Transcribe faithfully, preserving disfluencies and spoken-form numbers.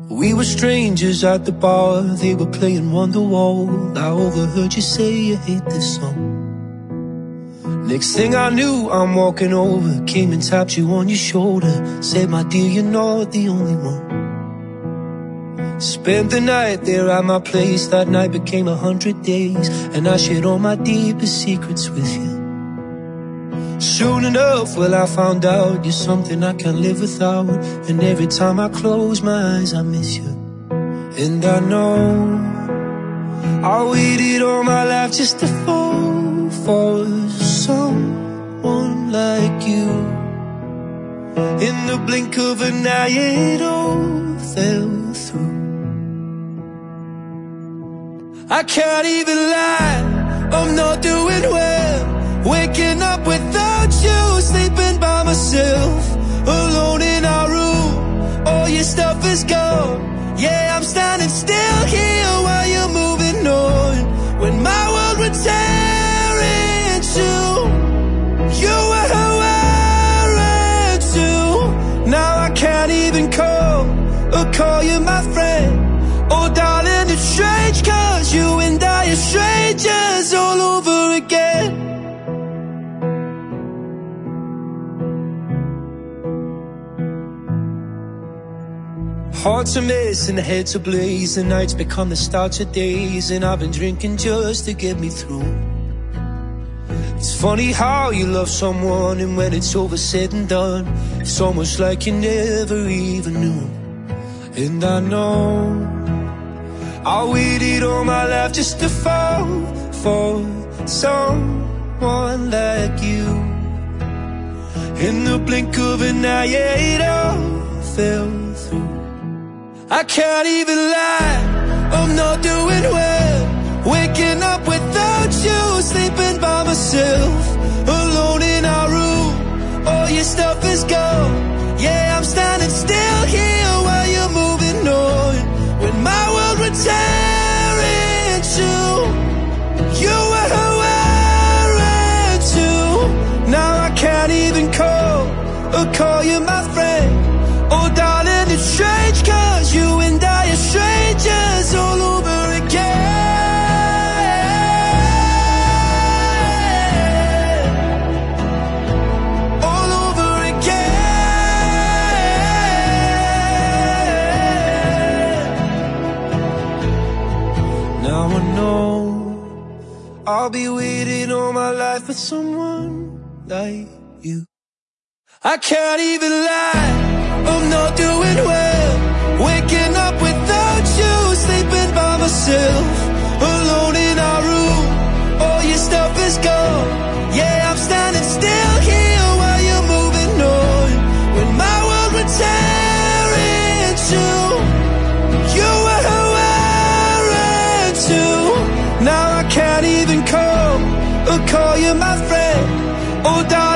We were strangers at the bar, they were playing Wonderwall. I overheard you say you hate this song. Next thing I knew, I'm walking over, came and tapped you on your shoulder, said, my dear, you're not the only one. Spent the night there at my place, that night became a hundred days, and I shared all my deepest secrets with you. Soon enough, well, I found out you're something I can't live without, and every time I close my eyes I miss you. And I know I waited all my life just to fall for someone like you. In the blink of an eye it all fell through. I can't even lie, I'm not doing well, waking up without you, sleeping by myself, alone in our room, all your stuff is gone. Yeah, I'm standing still here while you're moving on, when my world would tear into you were wearing too. Now I can't even call or call you my friend. Oh darling, it's strange, cause you and I are strangers all over again. Hearts are missing, heads ablaze, the nights become the start of days, and I've been drinking just to get me through. It's funny how you love someone, and when it's over said and done, it's almost like you never even knew. And I know I waited all my life just to fall for someone like you. In the blink of an eye, it all fell through. I can't even lie, I'm not doing well, waking up without you, sleeping by myself, alone in our room, all your stuff is gone. Yeah, I'm standing still here while you're moving on, when my world would tear into you were wearing too. Now I can't even call or call you my friend. Oh darling, it's strange, cause you and I are strangers all over again, all over again. Now I know I'll be waiting all my life for someone like you. I can't even lie, I'm not doing well, waking up without you, sleeping by myself, alone in our room, all your stuff is gone. Yeah, I'm standing still here while you're moving on, when my world would tear into you were wearing too. Now I can't even call or call you my friend. Oh darling,